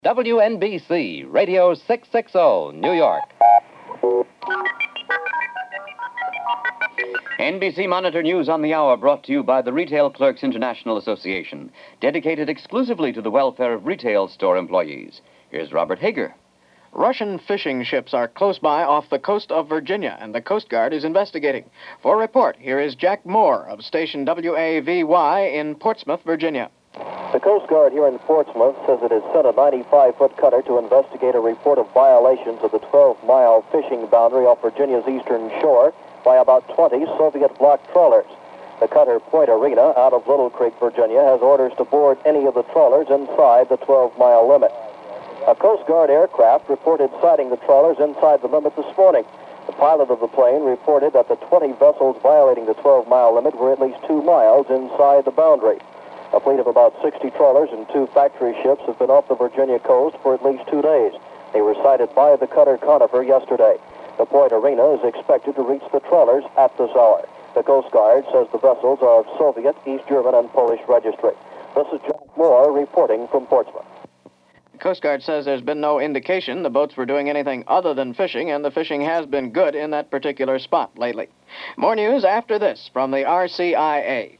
WNBC, Radio 660, New York. NBC Monitor News on the Hour brought to you by the Retail Clerks International Association, dedicated exclusively to the welfare of retail store employees. Here's Robert Hager. Russian fishing ships are close by off the coast of Virginia, and the Coast Guard is investigating. For a report, here is Jack Moore of station WAVY in Portsmouth, Virginia. The Coast Guard here in Portsmouth says it has sent a 95-foot cutter to investigate a report of violations of the 12-mile fishing boundary off Virginia's eastern shore by about 20 Soviet-blocked trawlers. The cutter Point Arena out of Little Creek, Virginia, has orders to board any of the trawlers inside the 12-mile limit. A Coast Guard aircraft reported sighting the trawlers inside the limit this morning. The pilot of the plane reported that the 20 vessels violating the 12-mile limit were at least 2 miles inside the boundary. A fleet of about 60 trawlers and 2 factory ships have been off the Virginia coast for at least 2 days. They were sighted by the cutter Conifer yesterday. The Point Arena is expected to reach the trawlers at this hour. The Coast Guard says the vessels are of Soviet, East German, and Polish registry. This is Jack Moore reporting from Portsmouth. The Coast Guard says there's been no indication the boats were doing anything other than fishing, and the fishing has been good in that particular spot lately. More news after this from the RCIA.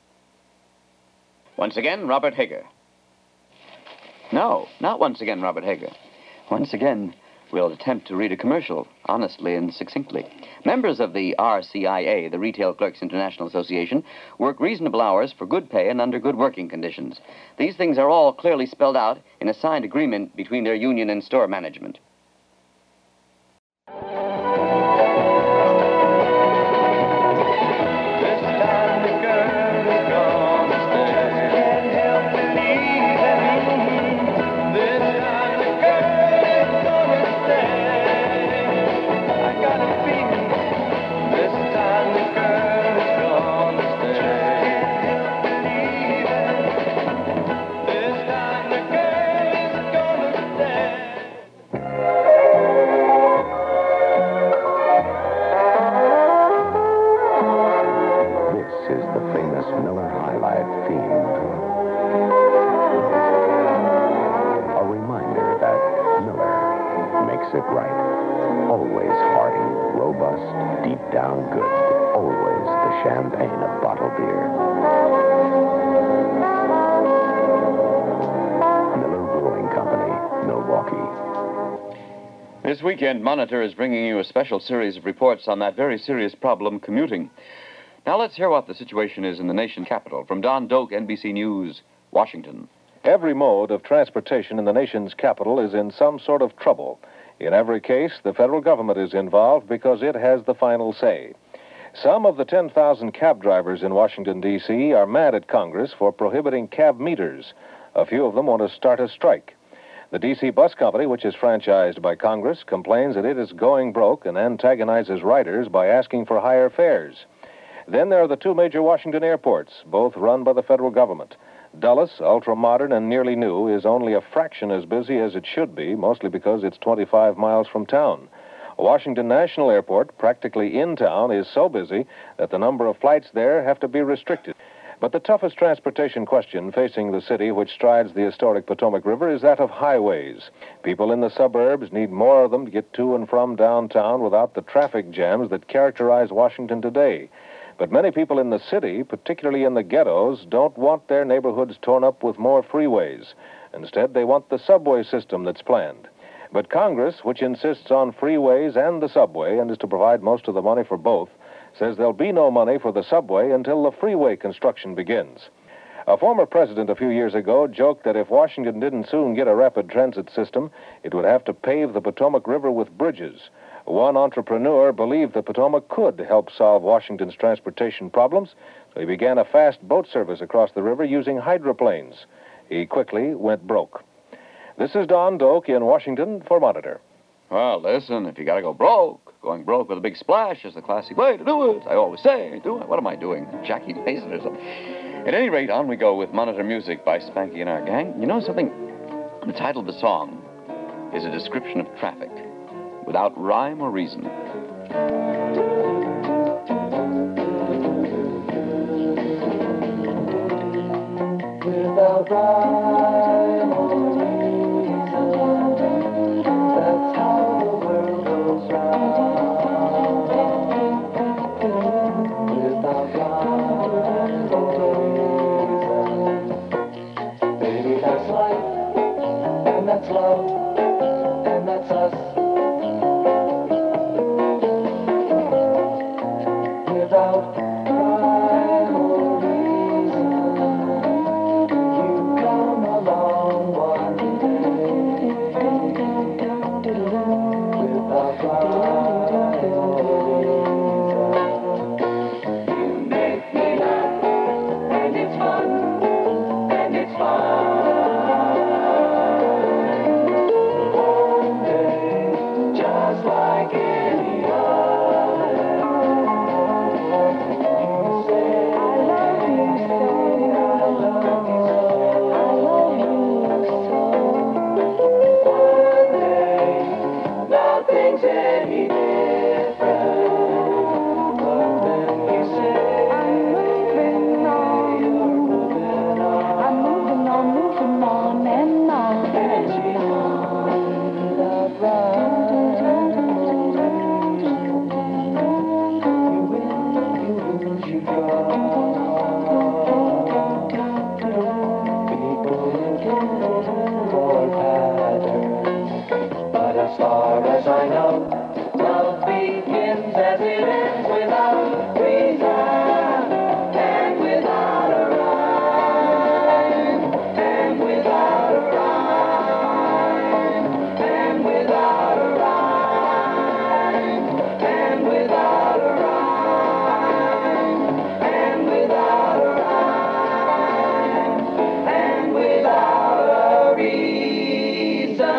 Once again, Robert Hager. No, not once again, Robert Hager. Once again, we'll attempt to read a commercial, honestly and succinctly. Members of the RCIA, the Retail Clerks International Association, work reasonable hours for good pay and under good working conditions. These things are all clearly spelled out in a signed agreement between their union and store management. It right. Always hearty, robust, deep down good. Always the champagne of bottled beer. Miller Brewing Company, Milwaukee. This weekend, Monitor is bringing you a special series of reports on that very serious problem, commuting. Now let's hear what the situation is in the nation's capital. From Don Doak, NBC News, Washington. Every mode of transportation in the nation's capital is in some sort of trouble. In every case, the federal government is involved because it has the final say. Some of the 10,000 cab drivers in Washington, D.C. are mad at Congress for prohibiting cab meters. A few of them want to start a strike. The D.C. bus company, which is franchised by Congress, complains that it is going broke and antagonizes riders by asking for higher fares. Then there are the 2 major Washington airports, both run by the federal government. Dulles, ultra-modern and nearly new, is only a fraction as busy as it should be, mostly because it's 25 miles from town. Washington National Airport, practically in town, is so busy that the number of flights there have to be restricted. But the toughest transportation question facing the city, which strides the historic Potomac River, is that of highways. People in the suburbs need more of them to get to and from downtown without the traffic jams that characterize Washington today. But many people in the city, particularly in the ghettos, don't want their neighborhoods torn up with more freeways. Instead, they want the subway system that's planned. But Congress, which insists on freeways and the subway and is to provide most of the money for both, says there'll be no money for the subway until the freeway construction begins. A former president a few years ago joked that if Washington didn't soon get a rapid transit system, it would have to pave the Potomac River with bridges. One entrepreneur believed the Potomac could help solve Washington's transportation problems, so he began a fast boat service across the river using hydroplanes. He quickly went broke. This is Don Doak in Washington for Monitor. Well, listen, if you gotta go broke, going broke with a big splash is the classic way to do it. I always say, do it. What am I doing? Jackie Mason or something? At any rate, on we go with Monitor Music by Spanky and our gang. You know something? The title of the song is a description of traffic, without rhyme or reason. Without rhyme or reason. that's love, and that's us. Without rhyme or reason, you come along one day. Without rhyme or reason, you make me laugh, and it's fun, and it's fun. One day, just like any other, you say, I love you so, I love you so. One day, nothing's any different, but then you say, I'm moving on, you're moving on, I'm moving on, moving on and on. And she's gone without rhyme. You win, you lose, you draw. People looking for patterns, but as far as I know, love begins as it ends without reason and without a rhyme, and without a rhyme, and without a rhyme, and without a rhyme, and without a rhyme, and without a reason.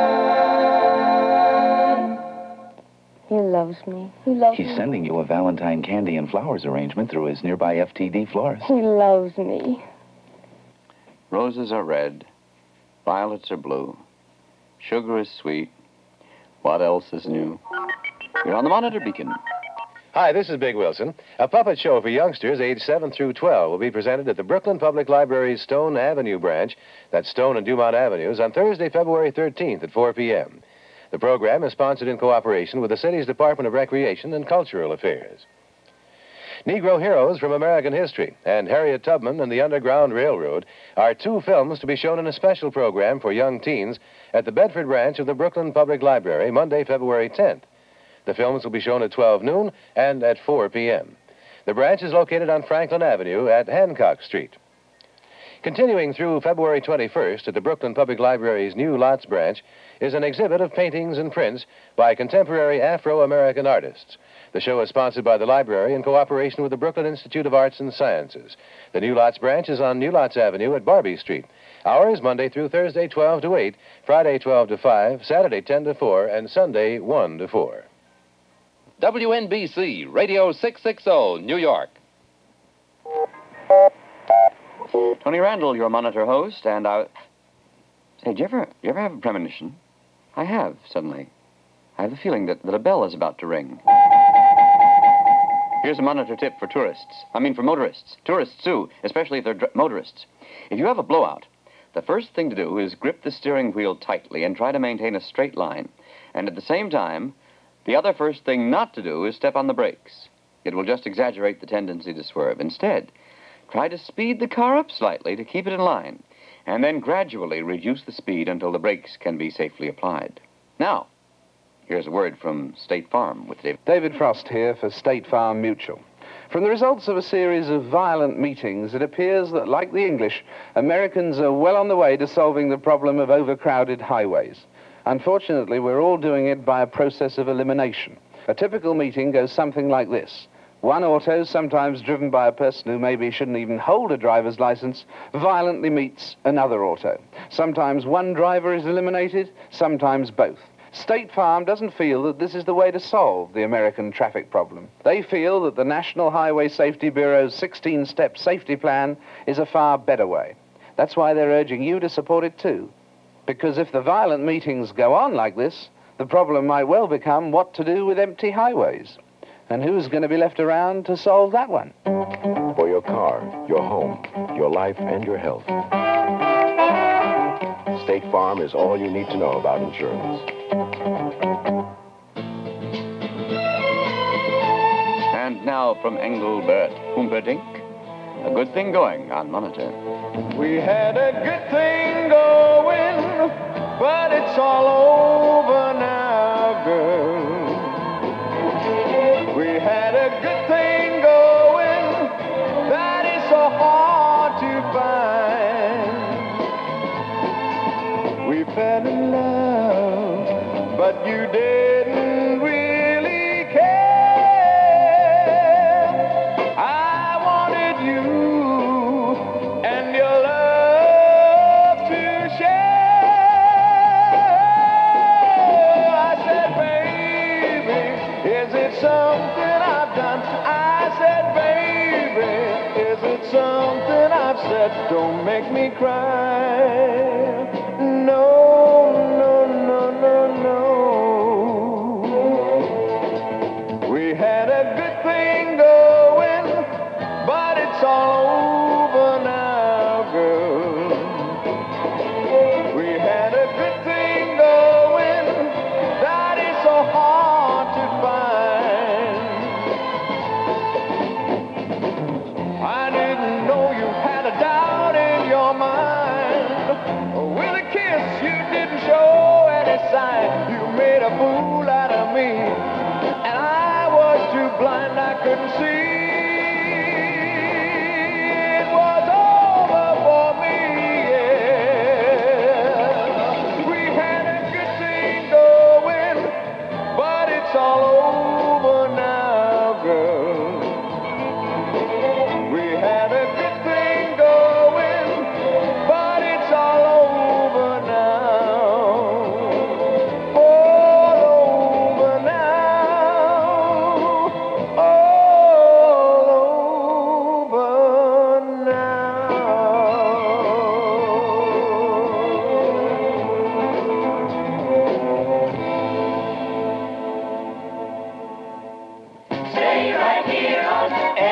He loves me. He loves me. He's sending you a Valentine candy and flowers arrangement through his nearby FTD florist. He loves me. Roses are red, violets are blue, sugar is sweet. What else is new? You're on the Monitor Beacon. Hi, this is Big Wilson. A puppet show for youngsters aged 7 through 12 will be presented at the Brooklyn Public Library's Stone Avenue branch, that's Stone and Dumont Avenues, on Thursday, February 13th at 4 p.m. The program is sponsored in cooperation with the city's Department of Recreation and Cultural Affairs. Negro Heroes from American History and Harriet Tubman and the Underground Railroad are two films to be shown in a special program for young teens at the Bedford branch of the Brooklyn Public Library, Monday, February 10th. The films will be shown at 12 noon and at 4 p.m. The branch is located on Franklin Avenue at Hancock Street. Continuing through February 21st at the Brooklyn Public Library's New Lots branch is an exhibit of paintings and prints by contemporary Afro-American artists. The show is sponsored by the library in cooperation with the Brooklyn Institute of Arts and Sciences. The New Lots branch is on New Lots Avenue at Barbie Street. Hours Monday through Thursday 12 to 8, Friday 12 to 5, Saturday 10 to 4, and Sunday 1 to 4. WNBC, Radio 660, New York. Tony Randall, your Monitor host, and I... Say, do you ever have a premonition? I have, suddenly. I have the feeling that a bell is about to ring. Here's a Monitor tip for tourists. I mean for motorists. Tourists, too, especially if they're motorists. If you have a blowout, the first thing to do is grip the steering wheel tightly and try to maintain a straight line. And at the same time, the other first thing not to do is step on the brakes. It will just exaggerate the tendency to swerve. Instead, try to speed the car up slightly to keep it in line, and then gradually reduce the speed until the brakes can be safely applied. Now, here's a word from State Farm with David. David Frost here for State Farm Mutual. From the results of a series of violent meetings, it appears that, like the English, Americans are well on the way to solving the problem of overcrowded highways. Unfortunately, we're all doing it by a process of elimination. A typical meeting goes something like this. One auto, sometimes driven by a person who maybe shouldn't even hold a driver's license, violently meets another auto. Sometimes one driver is eliminated, sometimes both. State Farm doesn't feel that this is the way to solve the American traffic problem. They feel that the National Highway Safety Bureau's 16-step safety plan is a far better way. That's why they're urging you to support it too. Because if the violent meetings go on like this, the problem might well become what to do with empty highways. And who's going to be left around to solve that one? For your car, your home, your life, and your health, State Farm is all you need to know about insurance. And now from Engelbert Humperdinck, a good thing going on Monitor. We had a good thing going, but it's all over now, girl. We had a good thing going that is so hard to find. We fell in love, but you didn't really care. I wanted you and your love to share. I said, baby, is it something I've done? I said, baby, is it something I've said? Don't make me cry. No, no, no, no, no. We had a good thing going, but it's all over now, girl. We had a good thing going that is so hard to find. I didn't know you had a doubt in your mind. With a kiss you didn't show any sign. You made a fool out of me, and I was too blind, I couldn't see. It was over for me, yeah. We had a good thing going, but it's all over now, girl. We had a good thing going, but it's all over now. All over now. All over Stay right here on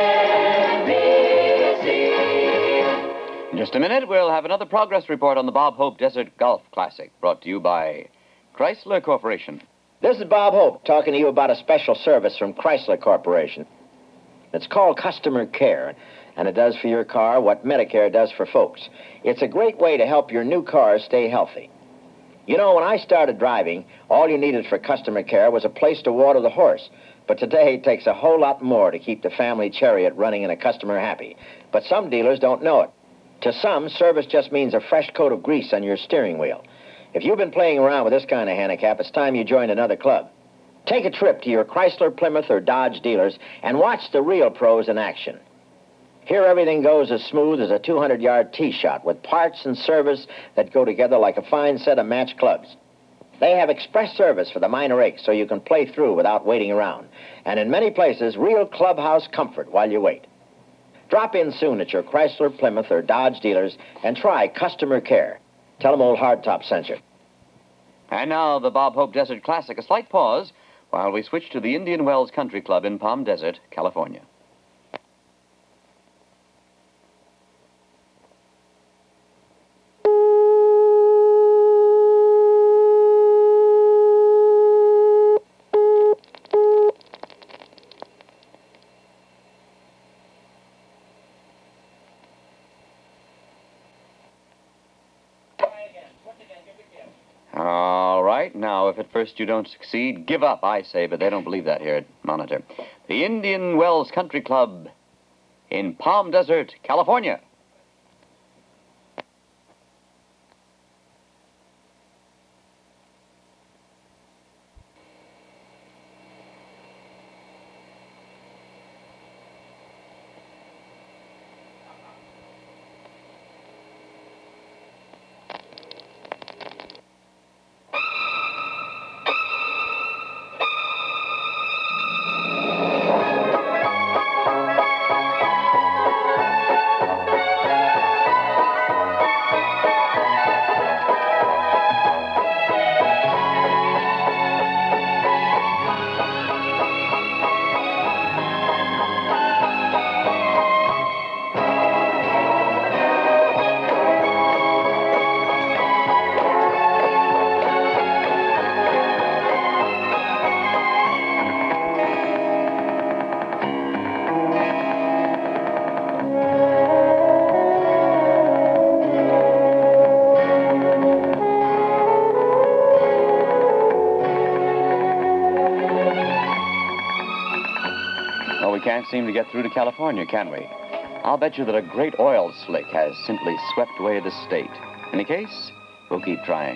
NBC. In just a minute, we'll have another progress report on the Bob Hope Desert Golf Classic, brought to you by Chrysler Corporation. This is Bob Hope talking to you about a special service from Chrysler Corporation. It's called Customer Care, and it does for your car what Medicare does for folks. It's a great way to help your new car stay healthy. You know, when I started driving, all you needed for customer care was a place to water the horse. But today, it takes a whole lot more to keep the family chariot running and a customer happy. But some dealers don't know it. To some, service just means a fresh coat of grease on your steering wheel. If you've been playing around with this kind of handicap, it's time you joined another club. Take a trip to your Chrysler, Plymouth, or Dodge dealers and watch the real pros in action. Here, everything goes as smooth as a 200-yard tee shot with parts and service that go together like a fine set of match clubs. They have express service for the minor aches so you can play through without waiting around. And in many places, real clubhouse comfort while you wait. Drop in soon at your Chrysler, Plymouth, or Dodge dealers and try Customer Care. Tell them old Hardtop sent you. And now, the Bob Hope Desert Classic. A slight pause while we switch to the Indian Wells Country Club in Palm Desert, California. All right, now, if at first you don't succeed, give up, I say, but they don't believe that here at Monitor. The Indian Wells Country Club in Palm Desert, California. can't seem to get through to California, can we? I'll bet you that a great oil slick has simply swept away this state. In any case, we'll keep trying.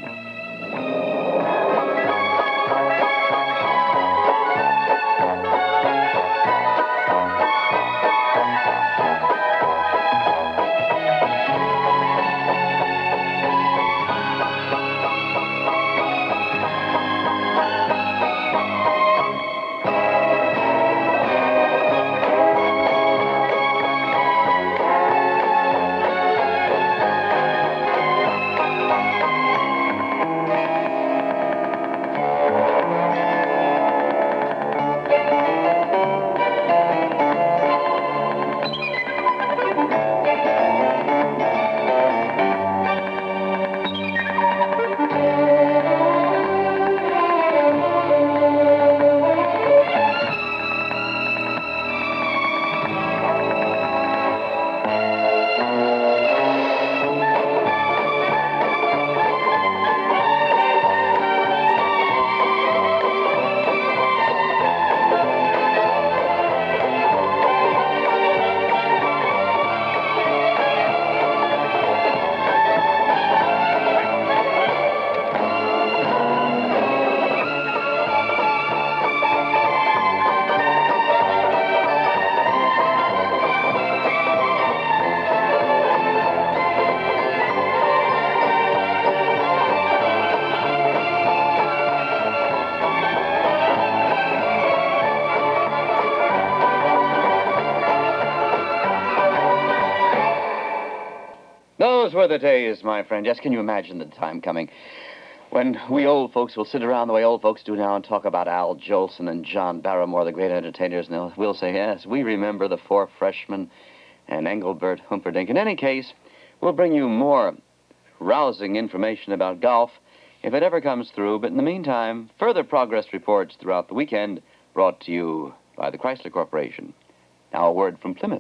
Those were the days, my friend. Yes, can you imagine the time coming when we old folks will sit around the way old folks do now and talk about Al Jolson and John Barrymore, the great entertainers, and we'll say, yes, we remember the Four Freshmen and Engelbert Humperdinck. In any case, we'll bring you more rousing information about golf if it ever comes through. But in the meantime, further progress reports throughout the weekend brought to you by the Chrysler Corporation. Now a word from Plymouth.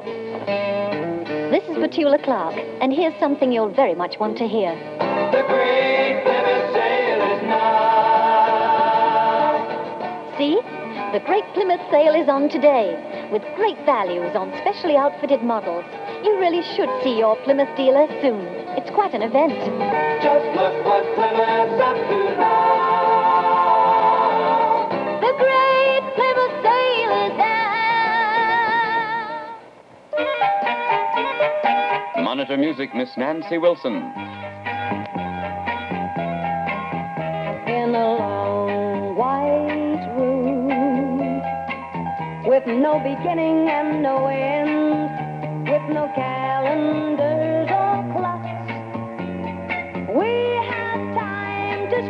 This is Petula Clark, and here's something you'll very much want to hear. The great Plymouth sale is now. See? The Great Plymouth sale is on today, with great values on specially outfitted models. You really should see your Plymouth dealer soon. It's quite an event. Just look what Plymouth's up to now. The Great Plymouth sale is now. Monitor music, Miss Nancy Wilson. In a long white room, with no beginning and no end, with no calendars or clocks, we have time to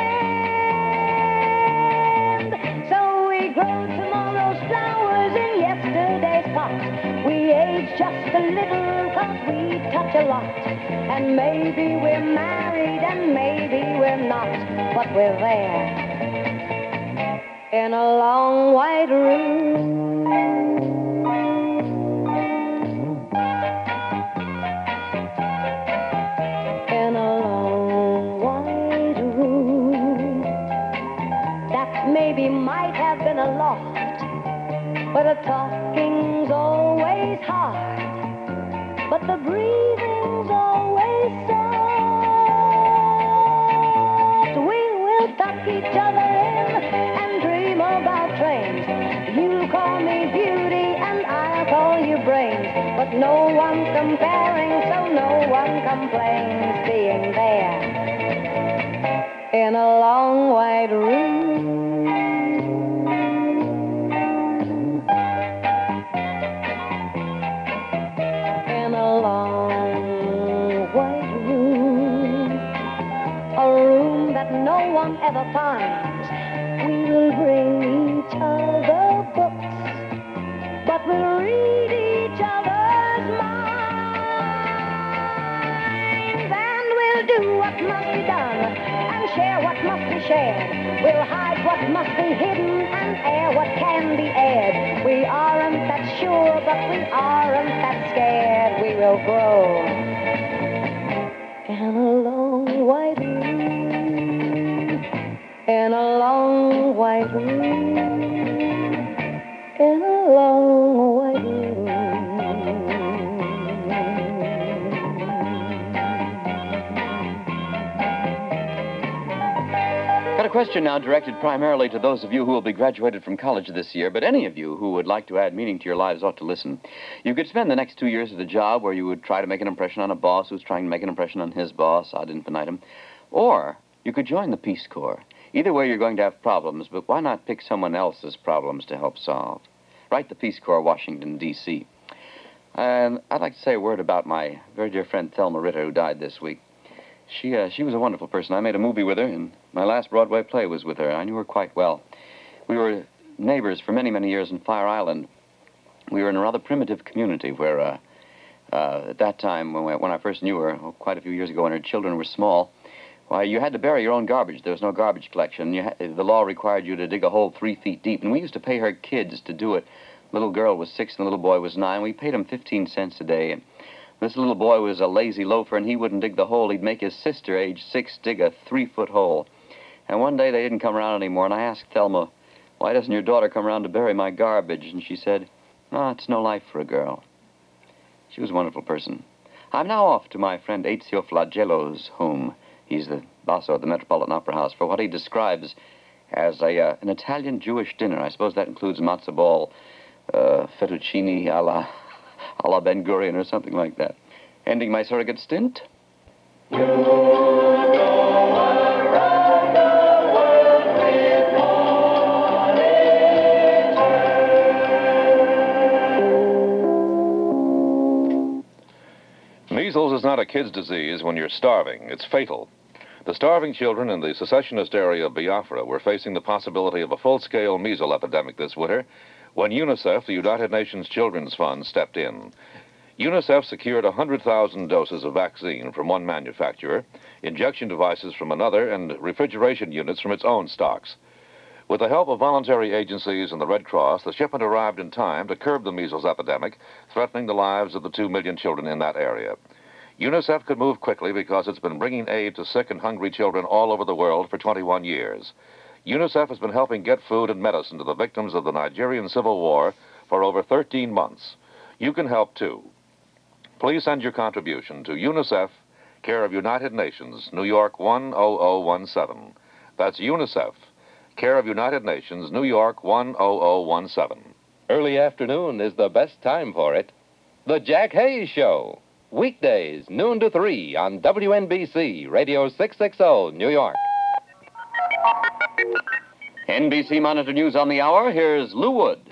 spend. So we grow tomorrow's flowers in yesterday's pot. We age just a little 'cause we touch a lot. And maybe we're married and maybe we're not, but we're there in a long white room. In a long white room that maybe might have been a loft, where the talking's always hard, but the breathing's always soft. We will tuck each other in and dream about trains. You call me beauty and I'll call you brains, but no one comparing, so no one complains being there in a long white room. In a long white room, a room that no one ever finds. We will bring each other books, but we'll read each other's minds. And we'll do what must be done and share what must be shared. We'll hide what must be hidden and air what can be aired. We aren't that sure, but we aren't that scared. We will grow in a long white room, in a long white room, in a long Got a question now directed primarily to those of you who will be graduated from college this year, but any of you who would like to add meaning to your lives ought to listen. You could spend the next 2 years at a job where you would try to make an impression on a boss who's trying to make an impression on his boss, ad infinitum. Or you could join the Peace Corps. Either way, you're going to have problems, but why not pick someone else's problems to help solve? Write the Peace Corps, Washington, D.C. And I'd like to say a word about my very dear friend Thelma Ritter, who died this week. She was a wonderful person. I made a movie with her, and my last Broadway play was with her. I knew her quite well. We were neighbors for many, many years in Fire Island. We were in a rather primitive community where, at that time, when I first knew her, quite a few years ago when her children were small, why, you had to bury your own garbage. There was no garbage collection. The law required you to dig a hole 3 feet deep, and we used to pay her kids to do it. The little girl was 6 and the little boy was 9. We paid him 15 cents a day, and this little boy was a lazy loafer, and he wouldn't dig the hole. He'd make his sister, age 6, dig a 3-foot hole. And one day they didn't come around anymore, and I asked Thelma, why doesn't your daughter come around to bury my garbage? And she said, oh, it's no life for a girl. She was a wonderful person. I'm now off to my friend Ezio Flagello's home. He's the basso at the Metropolitan Opera House for what he describes as an Italian Jewish dinner. I suppose that includes matzo ball, fettuccine a la Ben Gurion or something like that. Ending my surrogate stint. Measles is not a kid's disease when you're starving. It's fatal. The starving children in the secessionist area of Biafra were facing the possibility of a full-scale measles epidemic this winter when UNICEF, the United Nations Children's Fund, stepped in. UNICEF secured 100,000 doses of vaccine from one manufacturer, injection devices from another, and refrigeration units from its own stocks. With the help of voluntary agencies and the Red Cross, the shipment arrived in time to curb the measles epidemic, threatening the lives of the 2 million children in that area. UNICEF could move quickly because it's been bringing aid to sick and hungry children all over the world for 21 years. UNICEF has been helping get food and medicine to the victims of the Nigerian Civil War for over 13 months. You can help, too. Please send your contribution to UNICEF, care of United Nations, New York 10017. That's UNICEF, care of United Nations, New York 10017. Early afternoon is the best time for it. The Jack Hayes Show. Weekdays, noon to 3 on WNBC, Radio 660, New York. NBC Monitor News on the hour. Here's Lou Wood.